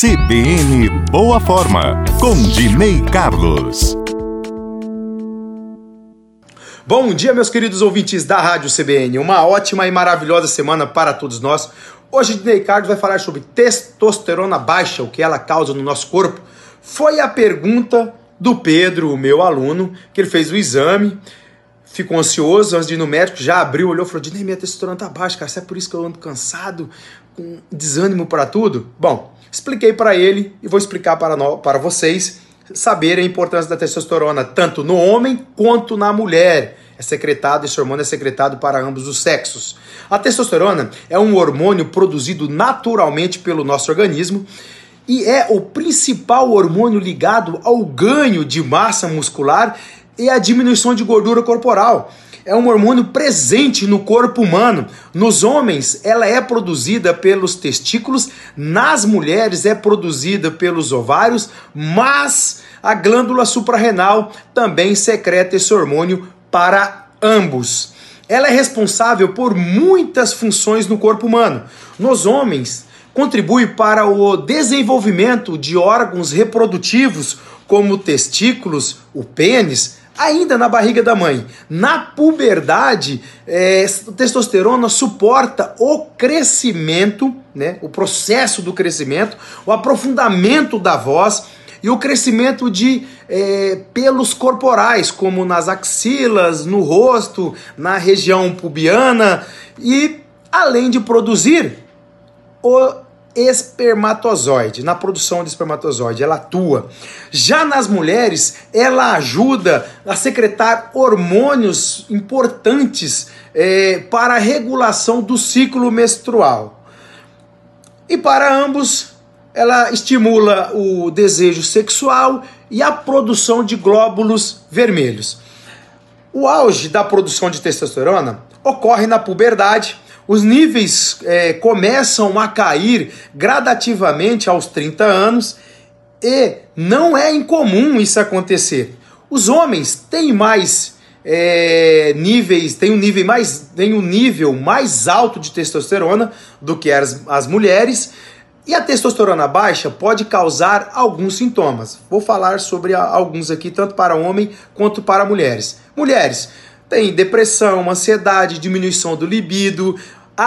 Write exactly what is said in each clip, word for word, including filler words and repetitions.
C B N Boa Forma, com Dinei Carlos. Bom dia, meus queridos ouvintes da Rádio C B N. Uma ótima e maravilhosa semana para todos nós. Hoje, Dinei Carlos vai falar sobre testosterona baixa, o que ela causa no nosso corpo. Foi a pergunta do Pedro, o meu aluno, que ele fez o exame, ficou ansioso antes de ir no médico, já abriu, olhou e falou: Dinei, minha testosterona tá baixa, cara, se é por isso que eu ando cansado, com desânimo para tudo? Bom, expliquei para ele e vou explicar para, nós, para vocês saberem a importância da testosterona, tanto no homem quanto na mulher. É secretado, esse hormônio é secretado para ambos os sexos. A testosterona é um hormônio produzido naturalmente pelo nosso organismo e é o principal hormônio ligado ao ganho de massa muscular e à diminuição de gordura corporal. É um hormônio presente no corpo humano. Nos homens, ela é produzida pelos testículos, nas mulheres é produzida pelos ovários, mas a glândula suprarrenal também secreta esse hormônio para ambos. Ela é responsável por muitas funções no corpo humano. Nos homens, contribui para o desenvolvimento de órgãos reprodutivos, como testículos, o pênis, ainda na barriga da mãe. Na puberdade, é, a testosterona suporta o crescimento, né, o processo do crescimento, o aprofundamento da voz e o crescimento de é, pelos corporais, como nas axilas, no rosto, na região pubiana, e além de produzir o espermatozoide, na produção de espermatozoide, ela atua. Já nas mulheres, ela ajuda a secretar hormônios importantes é, para a regulação do ciclo menstrual. E para ambos, ela estimula o desejo sexual e a produção de glóbulos vermelhos. O auge da produção de testosterona ocorre na puberdade. Os níveis é, começam a cair gradativamente aos trinta anos e não é incomum isso acontecer. Os homens têm mais é, níveis, têm um nível mais, têm um nível mais alto de testosterona do que as, as mulheres, e a testosterona baixa pode causar alguns sintomas. Vou falar sobre alguns aqui, tanto para homem quanto para mulheres. Mulheres tem depressão, ansiedade, diminuição do libido,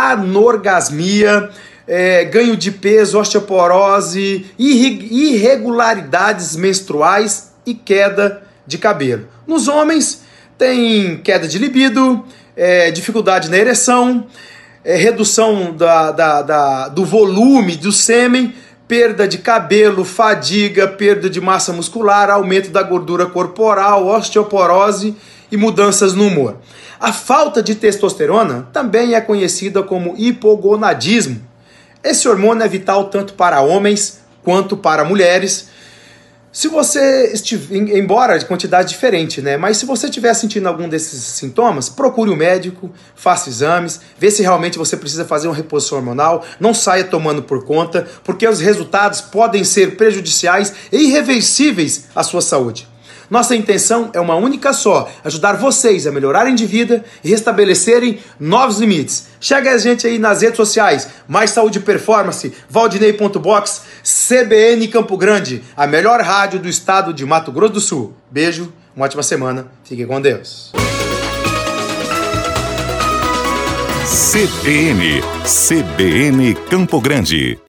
anorgasmia, é, ganho de peso, osteoporose, irregularidades menstruais e queda de cabelo. Nos homens, tem queda de libido, é, dificuldade na ereção, é, redução da, da, da, do volume do sêmen, perda de cabelo, fadiga, perda de massa muscular, aumento da gordura corporal, osteoporose e mudanças no humor. A falta de testosterona também é conhecida como hipogonadismo. Esse hormônio é vital tanto para homens quanto para mulheres. Se você estiver, embora de quantidade diferente, né? Mas se você estiver sentindo algum desses sintomas, procure um médico, faça exames, vê se realmente você precisa fazer uma reposição hormonal, não saia tomando por conta, porque os resultados podem ser prejudiciais e irreversíveis à sua saúde. Nossa intenção é uma única só: ajudar vocês a melhorarem de vida e restabelecerem novos limites. Chega a gente aí nas redes sociais, Mais Saúde e Performance, Valdinei ponto box, C B N Campo Grande, a melhor rádio do estado de Mato Grosso do Sul. Beijo, uma ótima semana, fiquem com Deus. C B N, C B N Campo Grande.